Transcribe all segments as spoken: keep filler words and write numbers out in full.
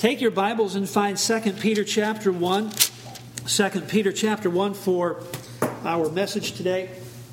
Take your Bibles and find Second Peter chapter one. Second Peter chapter one for our message today.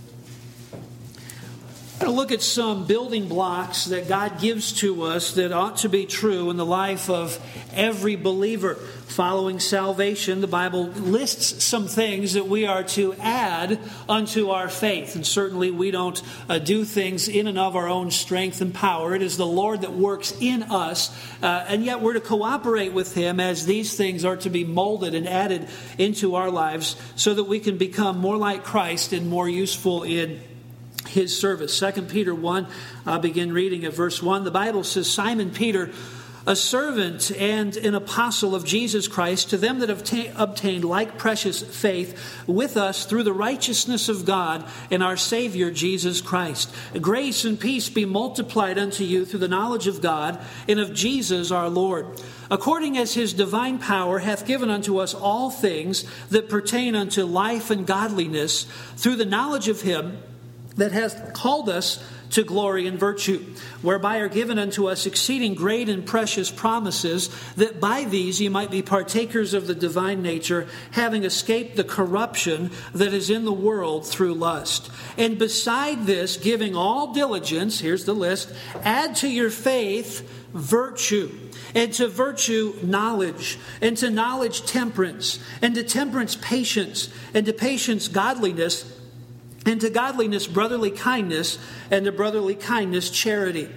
I'm going to look at some building blocks that God gives to us that ought to be true in the life of every believer. Following salvation, the Bible lists some things that we are to add unto our faith. And certainly we don't uh, do things in and of our own strength and power. It is the Lord that works in us. Uh, and yet we're to cooperate with Him as these things are to be molded and added into our lives so that we can become more like Christ and more useful in His service. Second Peter one, I'll begin reading at verse one. The Bible says, Simon Peter, a servant and an apostle of Jesus Christ, to them that have ta- obtained like precious faith with us through the righteousness of God and our Savior Jesus Christ. Grace and peace be multiplied unto you through the knowledge of God and of Jesus our Lord, according as His divine power hath given unto us all things that pertain unto life and godliness, through the knowledge of Him that hath called us to glory and virtue, whereby are given unto us exceeding great and precious promises, that by these ye might be partakers of the divine nature, having escaped the corruption that is in the world through lust. And beside this, giving all diligence, here's the list, add to your faith virtue, and to virtue knowledge, and to knowledge temperance, and to temperance patience, and to patience godliness, and to godliness brotherly kindness, and to brotherly kindness charity.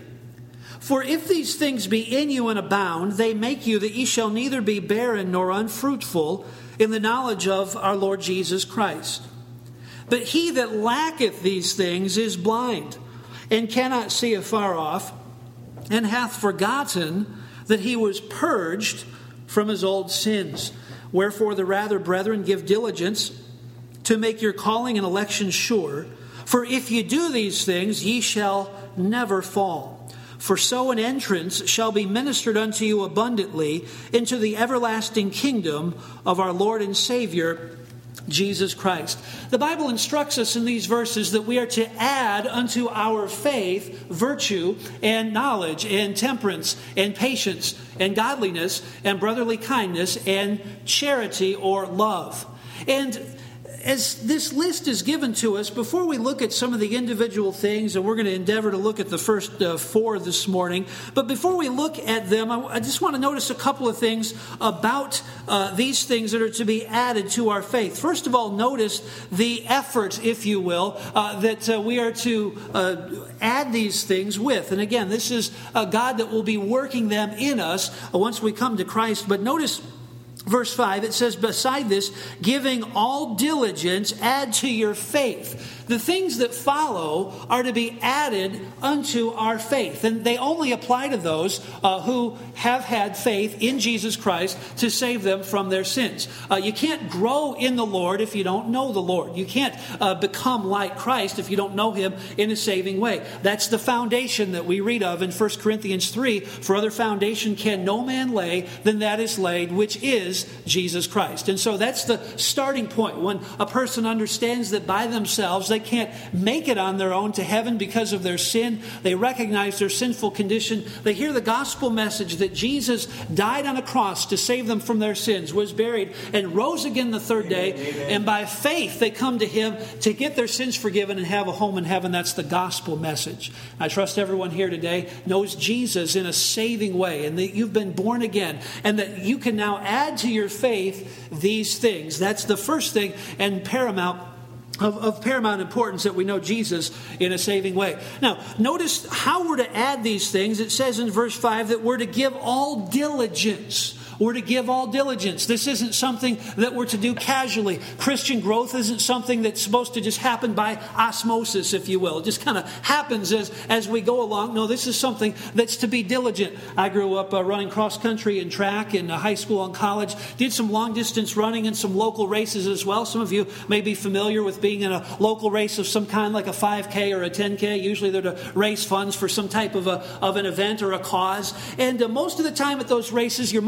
For if these things be in you and abound, they make you that ye shall neither be barren nor unfruitful in the knowledge of our Lord Jesus Christ. But he that lacketh these things is blind, and cannot see afar off, and hath forgotten that he was purged from his old sins. Wherefore the rather, brethren, give diligence to make your calling and election sure. For if ye do these things, ye shall never fall. For so an entrance shall be ministered unto you abundantly into the everlasting kingdom of our Lord and Savior, Jesus Christ. The Bible instructs us in these verses that we are to add unto our faith virtue and knowledge and temperance and patience and godliness and brotherly kindness and charity or love. And as this list is given to us, before we look at some of the individual things, and we're going to endeavor to look at the first uh, four this morning, but before we look at them, I, I just want to notice a couple of things about uh, these things that are to be added to our faith. First of all, notice the effort, if you will, uh, that uh, we are to uh, add these things with. And again, this is a God that will be working them in us once we come to Christ. But notice verse five, it says, beside this, giving all diligence, add to your faith. The things that follow are to be added unto our faith. And they only apply to those uh, who have had faith in Jesus Christ to save them from their sins. Uh, you can't grow in the Lord if you don't know the Lord. You can't uh, become like Christ if you don't know Him in a saving way. That's the foundation that we read of in First Corinthians three. For other foundation can no man lay than that is laid, which is Jesus Christ. And so that's the starting point. When a person understands that by themselves they can't make it on their own to heaven because of their sin, they recognize their sinful condition, they hear the gospel message that Jesus died on a cross to save them from their sins, was buried, and rose again the third day, Amen. And by faith they come to Him to get their sins forgiven and have a home in heaven. That's the gospel message. I trust everyone here today knows Jesus in a saving way, and that you've been born again, and that you can now add to your faith these things. That's the first thing and paramount Of, of paramount importance, that we know Jesus in a saving way. Now, notice how we're to add these things. It says in verse five that we're to give all diligence. We're to give all diligence. This isn't something that we're to do casually. Christian growth isn't something that's supposed to just happen by osmosis, if you will. It just kind of happens as, as we go along. No, this is something that's to be diligent. I grew up uh, running cross country and track in uh, high school and college. Did some long distance running and some local races as well. Some of you may be familiar with being in a local race of some kind, like a five K or a ten K. Usually they're to raise funds for some type of, a, of an event or a cause. And uh, most of the time at those races, you're most likely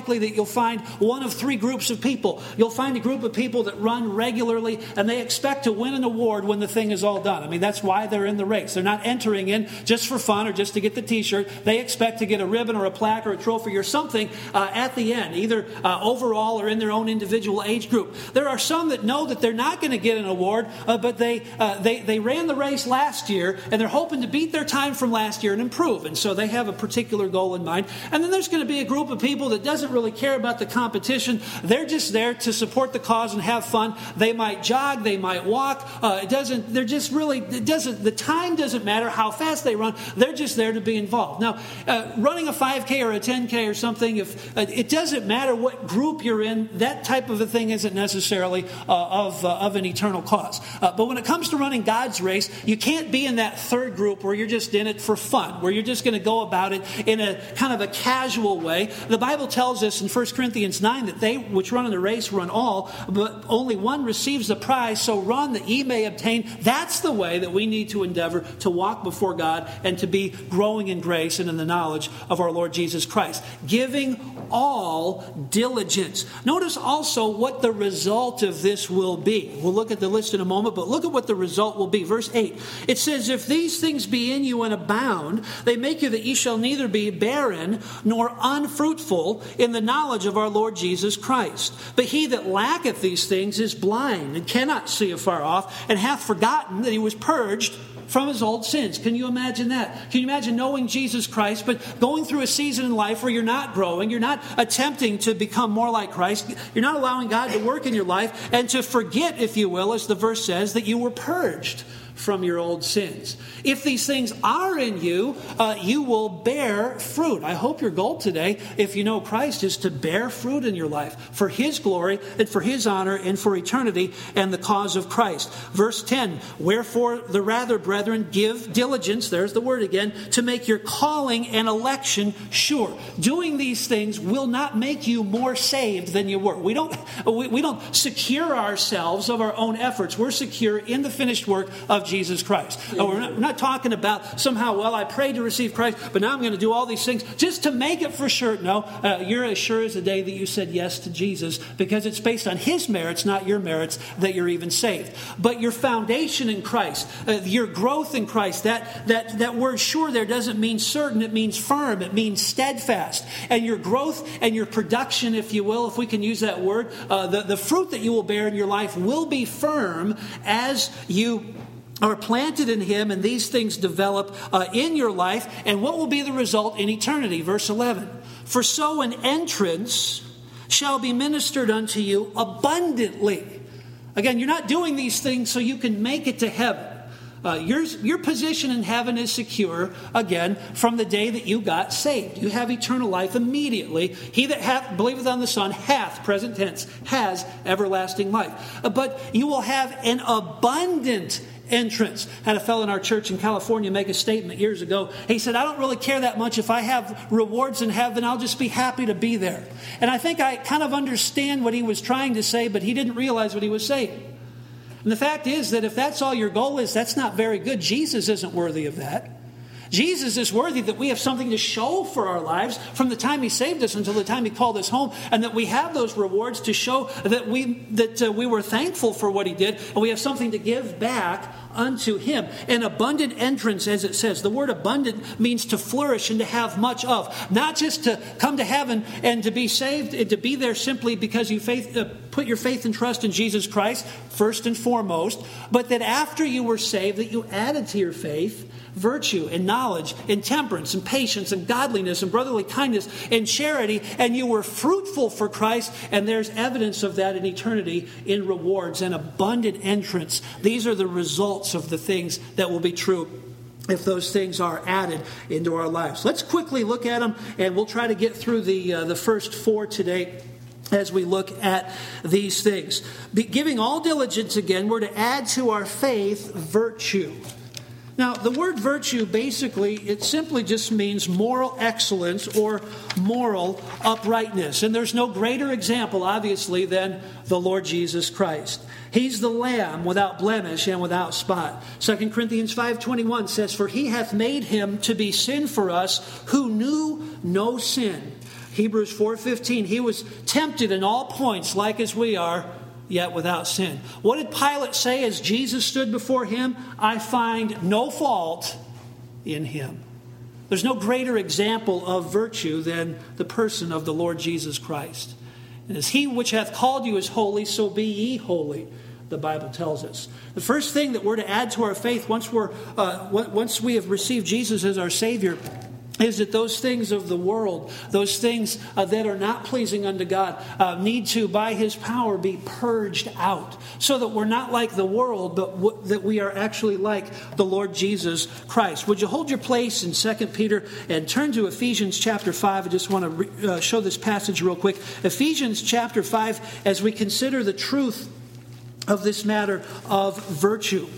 likely that you'll find one of three groups of people. You'll find a group of people that run regularly and they expect to win an award when the thing is all done. I mean, that's why they're in the race. They're not entering in just for fun or just to get the t-shirt. They expect to get a ribbon or a plaque or a trophy or something uh, at the end, either uh, overall or in their own individual age group. There are some that know that they're not going to get an award, uh, but they, uh, they, they ran the race last year and they're hoping to beat their time from last year and improve. And so they have a particular goal in mind. And then there's going to be a group of people that doesn't really care about the competition. They're just there to support the cause and have fun. They might jog, they might walk. Uh, it doesn't, they're just really, it doesn't, the time doesn't matter how fast they run. They're just there to be involved. Now, uh, running a five K or a ten K or something, if uh, it doesn't matter what group you're in, that type of a thing isn't necessarily uh, of, uh, of an eternal cause. Uh, but when it comes to running God's race, you can't be in that third group where you're just in it for fun, where you're just going to go about it in a kind of a casual way. The Bible tells us in First Corinthians nine that they which run in the race run all, but only one receives the prize, so run that ye may obtain. That's the way that we need to endeavor to walk before God and to be growing in grace and in the knowledge of our Lord Jesus Christ. Giving all diligence. Notice also what the result of this will be. We'll look at the list in a moment, but look at what the result will be. Verse eight. It says, if these things be in you and abound, they make you that ye shall neither be barren nor unfruitful in the knowledge of our Lord Jesus Christ. But he that lacketh these things is blind and cannot see afar off, and hath forgotten that he was purged from his old sins. Can you imagine that? Can you imagine knowing Jesus Christ, but going through a season in life where you're not growing, you're not attempting to become more like Christ, you're not allowing God to work in your life, and to forget, if you will, as the verse says, that you were purged from your old sins. If these things are in you, uh, you will bear fruit. I hope your goal today, if you know Christ, is to bear fruit in your life for His glory and for His honor and for eternity and the cause of Christ. Verse ten, wherefore the rather, brethren, give diligence, there's the word again, to make your calling and election sure. Doing these things will not make you more saved than you were. We don't, we, we don't secure ourselves of our own efforts. We're secure in the finished work of Jesus Christ. Oh, we're, not, we're not talking about somehow, well, I prayed to receive Christ, but now I'm going to do all these things just to make it for sure. No, uh, you're as sure as the day that you said yes to Jesus, because it's based on His merits, not your merits, that you're even saved. But your foundation in Christ, uh, your growth in Christ, that, that, that word sure there doesn't mean certain, it means firm, it means steadfast. And your growth and your production, if you will, if we can use that word, uh, the, the fruit that you will bear in your life will be firm as you are planted in Him, and these things develop uh, in your life. And what will be the result in eternity? Verse eleven. For so an entrance shall be ministered unto you abundantly. Again, you're not doing these things so you can make it to heaven. Uh, your, your position in heaven is secure, again, from the day that you got saved. You have eternal life immediately. He that hath, believeth on the Son, hath, present tense, has everlasting life. Uh, but you will have an abundant entrance. I had a fellow in our church in California make a statement years ago. He said, I don't really care that much. If I have rewards in heaven, I'll just be happy to be there. And I think I kind of understand what he was trying to say, but he didn't realize what he was saying. And the fact is that if that's all your goal is, that's not very good. Jesus isn't worthy of that. Jesus is worthy that we have something to show for our lives from the time He saved us until the time He called us home, and that we have those rewards to show that we that uh, we were thankful for what He did, and we have something to give back unto Him. An abundant entrance, as it says. The word abundant means to flourish and to have much of. Not just to come to heaven and to be saved, and to be there simply because you faith, uh, put your faith and trust in Jesus Christ, first and foremost, but that after you were saved, that you added to your faith virtue and knowledge and temperance and patience and godliness and brotherly kindness and charity, and you were fruitful for Christ, and there's evidence of that in eternity in rewards and abundant entrance. These are the results of the things that will be true if those things are added into our lives. Let's quickly look at them, and we'll try to get through the uh, the first four today as we look at these things. Be giving all diligence, again, we're to add to our faith virtue. Now, the word virtue, basically, it simply just means moral excellence or moral uprightness. And there's no greater example, obviously, than the Lord Jesus Christ. He's the Lamb without blemish and without spot. Second Corinthians five twenty-one says, for He hath made Him to be sin for us who knew no sin. Hebrews four fifteen, he was tempted in all points like as we are, yet without sin. What did Pilate say as Jesus stood before him? I find no fault in him. There's no greater example of virtue than the person of the Lord Jesus Christ. And as he which hath called you is holy, so be ye holy, the Bible tells us. The first thing that we're to add to our faith once we're uh, once we have received Jesus as our Savior is that those things of the world, those things uh, that are not pleasing unto God, uh, need to, by His power, be purged out, so that we're not like the world, but w- that we are actually like the Lord Jesus Christ. Would you hold your place in Second Peter and turn to Ephesians chapter five? I just want to re- uh, show this passage real quick. Ephesians chapter five, as we consider the truth of this matter of virtue.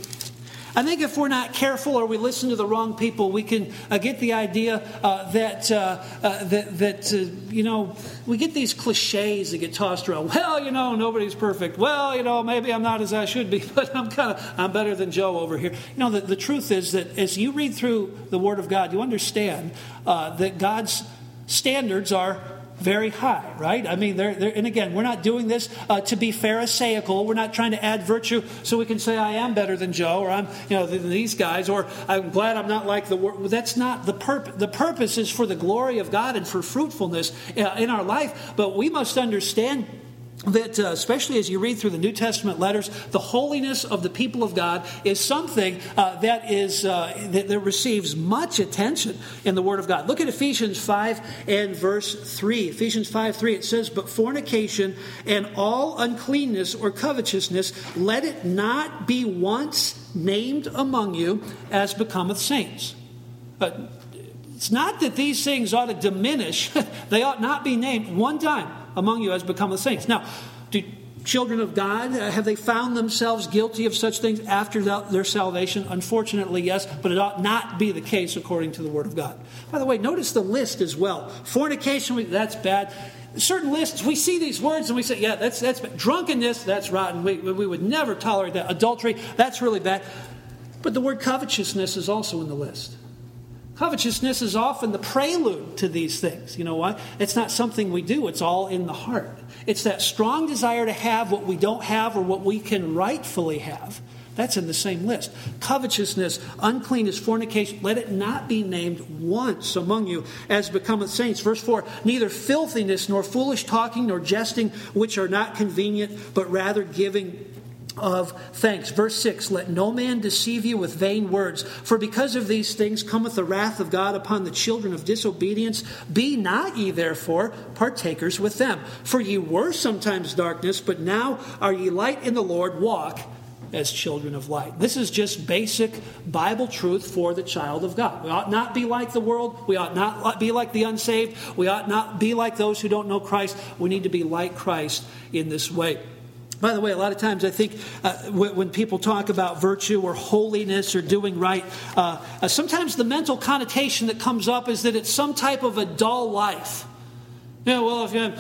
I think if we're not careful or we listen to the wrong people, we can uh, get the idea uh, that, uh, uh, that, that uh, you know, we get these cliches that get tossed around. Well, you know, nobody's perfect. Well, you know, maybe I'm not as I should be, but I'm kind of, I'm better than Joe over here. You know, the, the truth is that as you read through the Word of God, you understand uh, that God's standards are very high, right? I mean, they're, they're, and again, we're not doing this uh, to be pharisaical. We're not trying to add virtue so we can say I am better than Joe, or I'm, you know, than these guys, or I'm glad I'm not like the world. That's not the purpose. The purpose is for the glory of God and for fruitfulness uh, in our life. But we must understand that, uh, especially as you read through the New Testament letters, the holiness of the people of God is something uh, that is uh, that, that receives much attention in the Word of God. Look at Ephesians five and verse three. Ephesians five three, it says, "But fornication and all uncleanness or covetousness, let it not be once named among you, as becometh saints." But it's not that these things ought to diminish. They ought not be named one time among you as become the saints. Now, do children of God, uh, have they found themselves guilty of such things after their salvation? Unfortunately, yes, but it ought not be the case according to the Word of God. By the way, notice the list as well. Fornication, that's bad. Certain lists, we see these words and we say, yeah, that's that's bad. Drunkenness, that's rotten. We, we would never tolerate that. Adultery, that's really bad. But the word covetousness is also in the list. Covetousness is often the prelude to these things. You know what? It's not something we do. It's all in the heart. It's that strong desire to have what we don't have or what we can rightfully have. That's in the same list. Covetousness, uncleanness, fornication, let it not be named once among you as becometh saints. Verse four, "Neither filthiness, nor foolish talking, nor jesting, which are not convenient, but rather giving of thanks." Verse six, "Let no man deceive you with vain words, for because of these things cometh the wrath of God upon the children of disobedience. Be not ye therefore partakers with them. For ye were sometimes darkness, but now are ye light in the Lord. Walk as children of light." This is just basic Bible truth for the child of God. We ought not be like the world. We ought not be like the unsaved. We ought not be like those who don't know Christ. We need to be like Christ in this way. By the way, a lot of times I think uh, w- when people talk about virtue or holiness or doing right, uh, uh, sometimes the mental connotation that comes up is that it's some type of a dull life. You know, well, if you're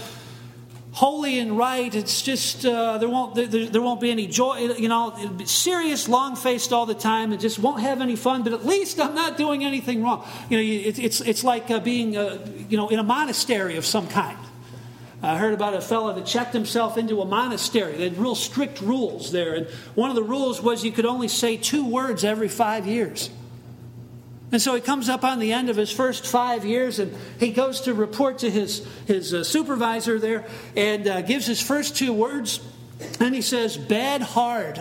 holy and right, it's just uh, there won't there, there won't be any joy. You know, it'll be serious, long-faced all the time, and just won't have any fun. But at least I'm not doing anything wrong. You know, it, it's it's like uh, being uh, you know in a monastery of some kind. I heard about a fellow that checked himself into a monastery. They had real strict rules there. And one of the rules was you could only say two words every five years. And so he comes up on the end of his first five years and he goes to report to his, his uh, supervisor there and uh, gives his first two words. And he says, "Bed hard."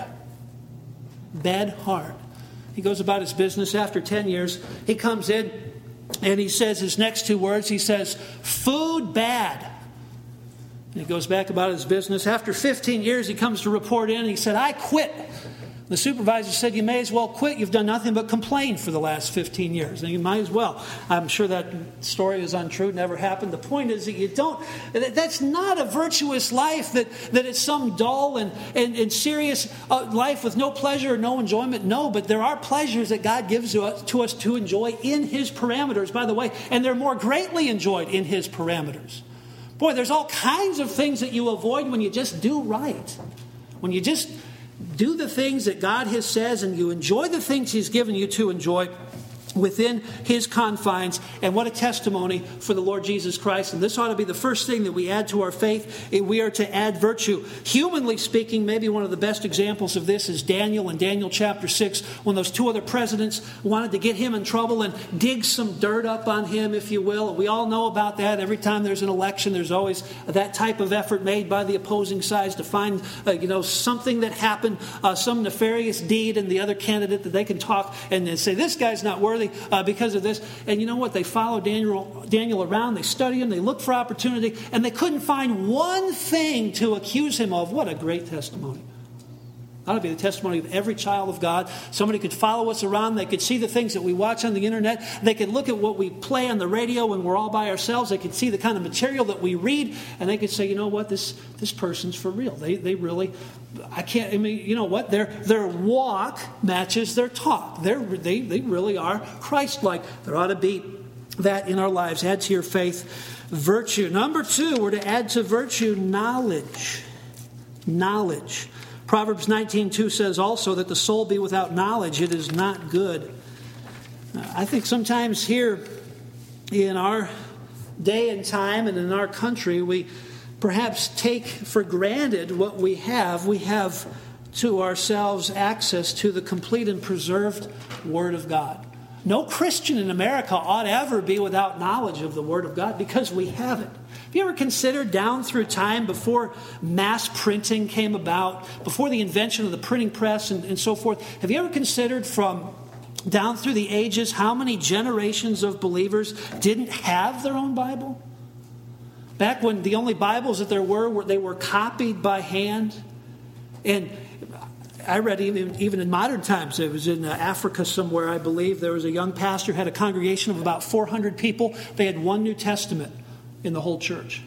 Bed hard. He goes about his business. After ten years, he comes in and he says his next two words. He says, "Food bad." And he goes back about his business. After fifteen years, he comes to report in. And he said, "I quit." The supervisor said, "You may as well quit. You've done nothing but complain for the last fifteen years. And you might as well." I'm sure that story is untrue. Never happened. The point is that you don't, that's not a virtuous life, that, that it's some dull and, and, and serious uh, life with no pleasure or no enjoyment. No, but there are pleasures that God gives to us, to us to enjoy in His parameters, by the way. And they're more greatly enjoyed in His parameters. Boy, there's all kinds of things that you avoid when you just do right. When you just do the things that God has says and you enjoy the things He's given you to enjoy. within his confines. And what a testimony for the Lord Jesus Christ. And this ought to be the first thing that we add to our faith. We are to add virtue. Humanly speaking, maybe one of the best examples of this is Daniel in Daniel chapter six, when those two other presidents wanted to get him in trouble and dig some dirt up on him, if you will. We all know about that. Every time there's an election, there's always that type of effort made by the opposing sides to find uh, you know, something that happened, uh, some nefarious deed in the other candidate that they can talk and say, this guy's not worthy Uh, because of this. And you know what? They follow Daniel, Daniel around. They study him. They look for opportunity. And they couldn't find one thing to accuse him of. What a great testimony. That would be the testimony of every child of God. Somebody could follow us around. They could see the things that we watch on the internet. They could look at what we play on the radio when we're all by ourselves. They could see the kind of material that we read. And they could say, you know what? This this person's for real. They they really, I can't, I mean, you know what? Their their walk matches their talk. They're, they, they really are Christ-like. There ought to be that in our lives. Add to your faith virtue. Number two, we're to add to virtue knowledge. Knowledge. Proverbs nineteen two says also that the soul be without knowledge, it is not good. I think sometimes here in our day and time and in our country, we perhaps take for granted what we have. We have to ourselves access to the complete and preserved Word of God. No Christian in America ought ever be without knowledge of the Word of God because we have it. Have you ever considered down through time, before mass printing came about, before the invention of the printing press and, and so forth, have you ever considered from down through the ages how many generations of believers didn't have their own Bible? Back when the only Bibles that there were, were they were copied by hand. And I read even, even in modern times, it was in Africa somewhere, I believe, there was a young pastor, had a congregation of about four hundred people. They had one New Testament in the whole church.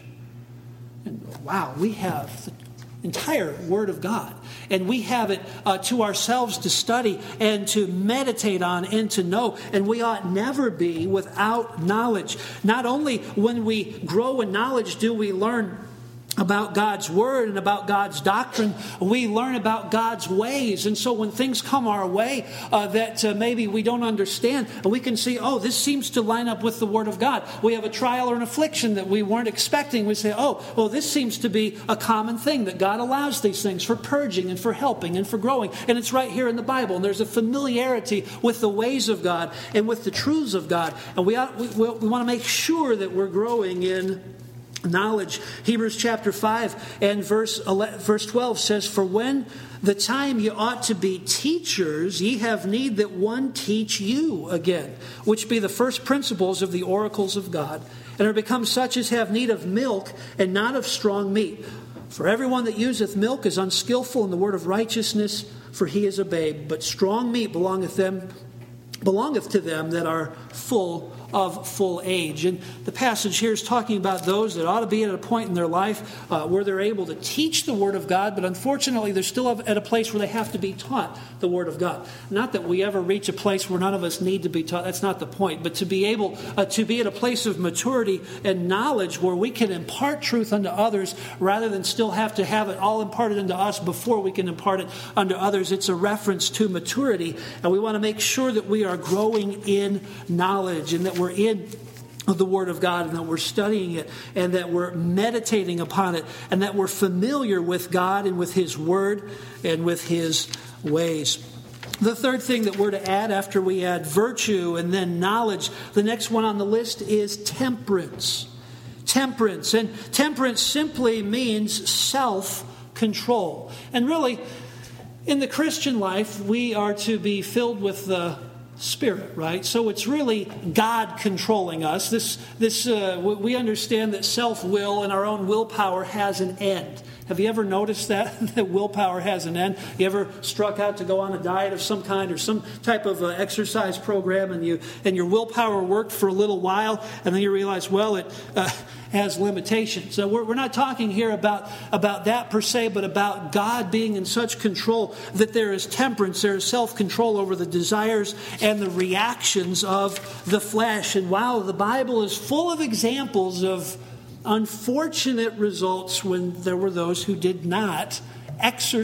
And wow, we have the entire Word of God. And we have it uh, to ourselves to study and to meditate on and to know. And we ought never be without knowledge. Not only when we grow in knowledge do we learn about God's Word and about God's doctrine, we learn about God's ways. And so when things come our way uh, that uh, maybe we don't understand, we can see, oh, this seems to line up with the Word of God. We have a trial or an affliction that we weren't expecting. We say, oh, well, this seems to be a common thing, that God allows these things for purging and for helping and for growing. And it's right here in the Bible. And there's a familiarity with the ways of God and with the truths of God. And we, ought, we, we want to make sure that we're growing in knowledge. Hebrews chapter five and verse eleven, verse twelve says, for when the time ye ought to be teachers, ye have need that one teach you again, which be the first principles of the oracles of God, and are become such as have need of milk and not of strong meat. For everyone that useth milk is unskillful in the word of righteousness, for he is a babe. But strong meat belongeth them belongeth to them that are full of full age. And the passage here is talking about those that ought to be at a point in their life uh, where they're able to teach the Word of God, but unfortunately they're still at a place where they have to be taught the Word of God. Not that we ever reach a place where none of us need to be taught. That's not the point. But to be able uh, to be at a place of maturity and knowledge where we can impart truth unto others rather than still have to have it all imparted unto us before we can impart it unto others. It's a reference to maturity. And we want to make sure that we are growing in knowledge and that we're in the Word of God and that we're studying it and that we're meditating upon it and that we're familiar with God and with His Word and with His ways. The third thing that we're to add after we add virtue and then knowledge, the next one on the list is temperance. Temperance. And temperance simply means self-control. And really, in the Christian life, we are to be filled with the Spirit, right? So it's really God controlling us. This, this, uh, we understand that self-will and our own willpower has an end. Have you ever noticed that? That willpower has an end? You ever struck out to go on a diet of some kind or some type of uh, exercise program and you and your willpower worked for a little while and then you realize, well, it uh, has limitations. So we're, we're not talking here about, about that per se, but about God being in such control that there is temperance, there is self-control over the desires and the reactions of the flesh. And wow, the Bible is full of examples of unfortunate results when there were those who did not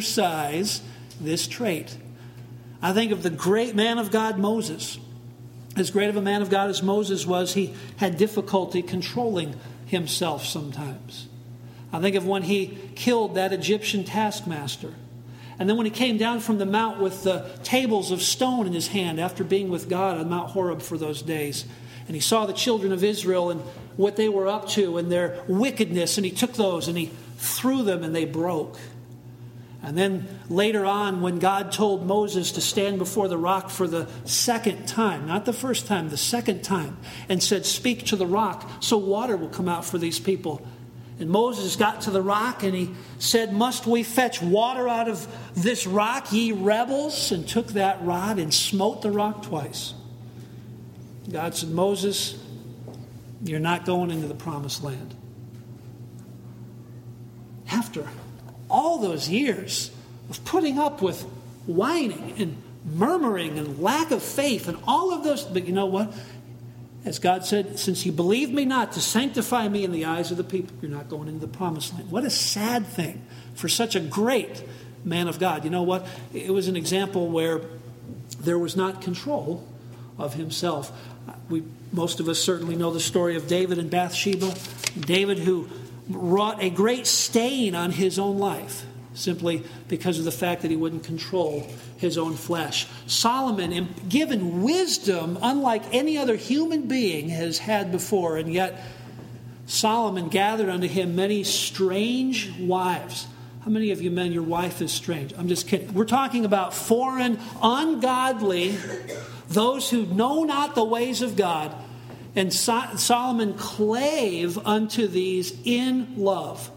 exercise this trait. I think of the great man of God, Moses. as great of a man of God as Moses was, he had difficulty controlling himself sometimes. I think of when he killed that Egyptian taskmaster. And then when he came down from the mount with the tables of stone in his hand after being with God on Mount Horeb for those days. And he saw the children of Israel and what they were up to and their wickedness. And he took those and he threw them and they broke. And then later on, when God told Moses to stand before the rock for the second time, not the first time, the second time, and said, "Speak to the rock so water will come out for these people." And Moses got to the rock and he said, "Must we fetch water out of this rock, ye rebels?" And took that rod and smote the rock twice. God said, "Moses, you're not going into the promised land." After all those years of putting up with whining and murmuring and lack of faith and all of those, but you know what? As God said, "Since you believe me not to sanctify me in the eyes of the people, you're not going into the promised land." What a sad thing for such a great man of God. You know what? It was an example where there was not control of himself. We, most of us certainly know the story of David and Bathsheba. David, who wrought a great stain on his own life simply because of the fact that he wouldn't control his own flesh. Solomon, given wisdom unlike any other human being has had before, and yet Solomon gathered unto him many strange wives. How many of you men, your wife is strange? I'm just kidding. We're talking about foreign, ungodly, those who know not the ways of God. And so- Solomon clave unto these in love.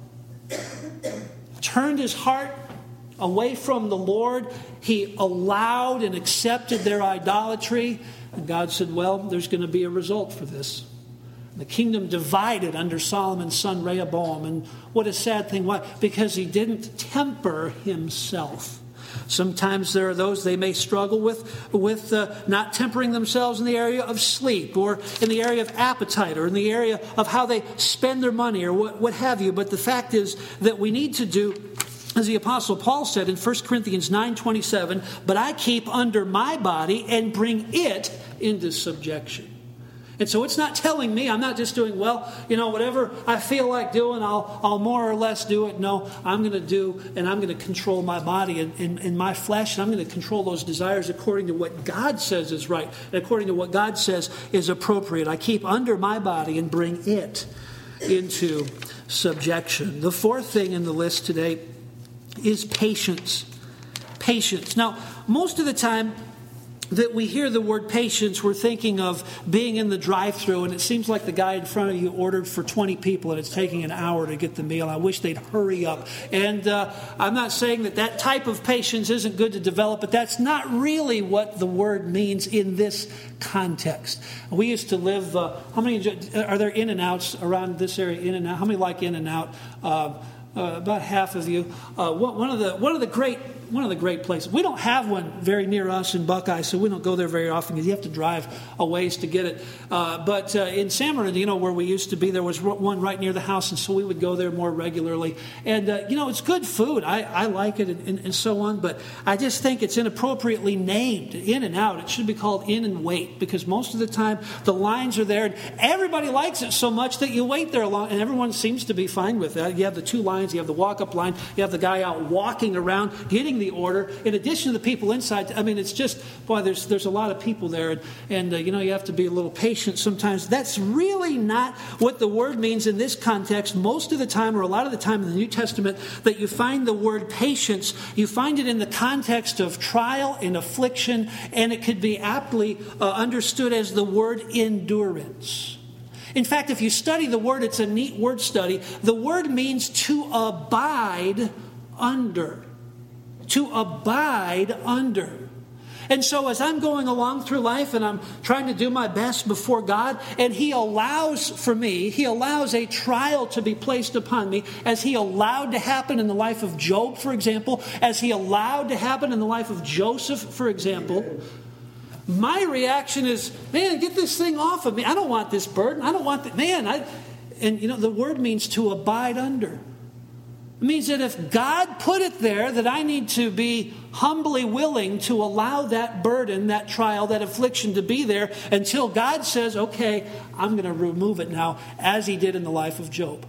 Turned his heart away from the Lord. He allowed and accepted their idolatry. And God said, well, there's going to be a result for this. The kingdom divided under Solomon's son Rehoboam. And what a sad thing. Why? Because he didn't temper himself. Sometimes there are those, they may struggle with, with uh, not tempering themselves in the area of sleep or in the area of appetite or in the area of how they spend their money or what, what have you. But the fact is that we need to do, as the Apostle Paul said in First Corinthians nine twenty-seven, "But I keep under my body and bring it into subjection." And so it's not telling me, I'm not just doing, well, you know, whatever I feel like doing, I'll I'll more or less do it. No, I'm going to do, and I'm going to control my body and, and, and my flesh, and I'm going to control those desires according to what God says is right, and according to what God says is appropriate. I keep under my body and bring it into subjection. The fourth thing in the list today is patience. Patience. Now, most of the time that we hear the word patience, we're thinking of being in the drive-thru, and it seems like the guy in front of you ordered for twenty people, and it's taking an hour to get the meal. I wish they'd hurry up. And uh, I'm not saying that that type of patience isn't good to develop, but that's not really what the word means in this context. We used to live, uh, how many, are there In-N-Outs around this area? In-N-Out? How many like In-N-Out? Uh, uh, about half of you. Uh, one of the one of the great One of the great places. We don't have one very near us in Buckeye, so we don't go there very often because you have to drive a ways to get it. Uh, but uh, in San Bernardino, where we used to be, there was one right near the house, and so we would go there more regularly. And, uh, you know, it's good food. I, I like it and, and, and so on, but I just think it's inappropriately named In-N-Out. It should be called In and Wait, because most of the time the lines are there, and everybody likes it so much that you wait there long, and everyone seems to be fine with that. You have the two lines. You have the walk-up line. You have the guy out walking around, getting the order, in addition to the people inside. I mean, it's just, boy, there's there's a lot of people there, and, and uh, you know, you have to be a little patient sometimes. That's really not what the word means in this context. Most of the time, or a lot of the time in the New Testament, that you find the word patience, you find it in the context of trial and affliction, and it could be aptly uh, understood as the word endurance. In fact, if you study the word, it's a neat word study. The word means to abide under. To abide under. And so as I'm going along through life and I'm trying to do my best before God, and He allows for me, He allows a trial to be placed upon me, as He allowed to happen in the life of Job, for example, as He allowed to happen in the life of Joseph, for example, my reaction is, man, get this thing off of me. I don't want this burden. I don't want that. Man, I, and you know, the word means to abide under. It means that if God put it there that I need to be humbly willing to allow that burden, that trial, that affliction to be there until God says, okay, I'm going to remove it now, as he did in the life of Job.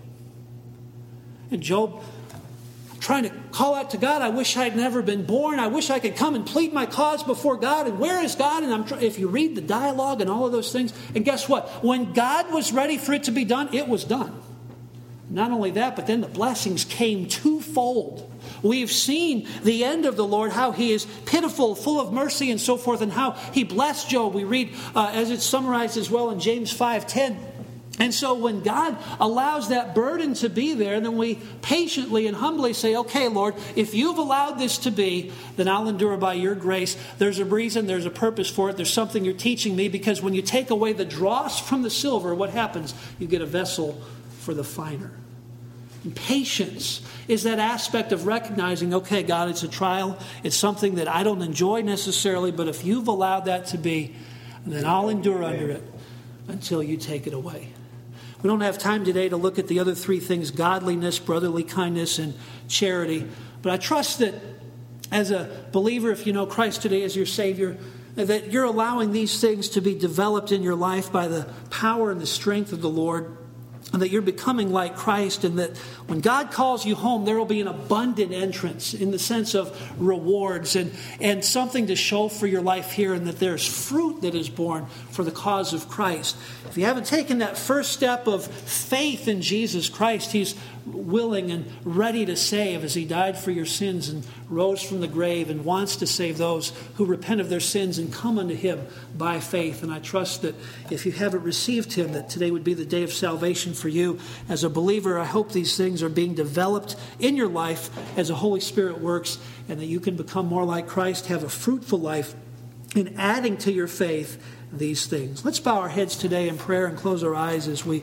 And Job, trying to call out to God, I wish I'd never been born. I wish I could come and plead my cause before God. And where is God? And I'm try- if you read the dialogue and all of those things, and guess what? When God was ready for it to be done, it was done. Not only that, but then the blessings came twofold. We've seen the end of the Lord, how he is pitiful, full of mercy, and so forth, and how he blessed Job. We read, uh, as it's summarized as well in James five ten. And so when God allows that burden to be there, then we patiently and humbly say, okay, Lord, if you've allowed this to be, then I'll endure by your grace. There's a reason, there's a purpose for it. There's something you're teaching me, because when you take away the dross from the silver, what happens? You get a vessel for the finer. And patience is that aspect of recognizing, okay, God, it's a trial. It's something that I don't enjoy necessarily, but if you've allowed that to be, then I'll endure under it until you take it away. We don't have time today to look at the other three things: godliness, brotherly kindness, and charity. But I trust that as a believer, if you know Christ today as your Savior, that you're allowing these things to be developed in your life by the power and the strength of the Lord, and that you're becoming like Christ, and that when God calls you home, there will be an abundant entrance in the sense of rewards and, and something to show for your life here, and that there's fruit that is born for the cause of Christ. If you haven't taken that first step of faith in Jesus Christ, he's willing and ready to save, as he died for your sins and rose from the grave, and wants to save those who repent of their sins and come unto him by faith. And I trust that if you haven't received him, that today would be the day of salvation for you. As a believer, I hope these things are being developed in your life as the Holy Spirit works, and that you can become more like Christ, have a fruitful life in adding to your faith these things. Let's bow our heads today in prayer and close our eyes as we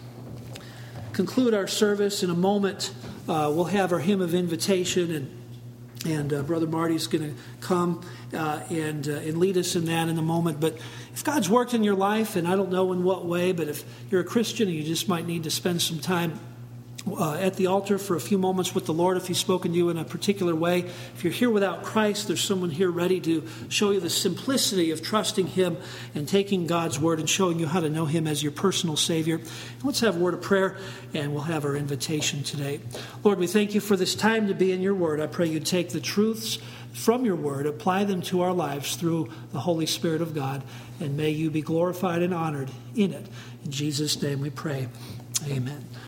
conclude our service. In a moment, uh, we'll have our hymn of invitation, and and uh, Brother Marty's going to come uh, and uh, and lead us in that in a moment. But if God's worked in your life, and I don't know in what way, but if you're a Christian and you just might need to spend some time Uh, at the altar for a few moments with the Lord, if he's spoken to you in a particular way. If you're here without Christ, there's someone here ready to show you the simplicity of trusting him and taking God's word and showing you how to know him as your personal Savior. Let's have a word of prayer, and we'll have our invitation today. Lord, we thank you for this time to be in your word. I pray you take the truths from your word, apply them to our lives through the Holy Spirit of God, and may you be glorified and honored in it. In Jesus' name we pray. Amen.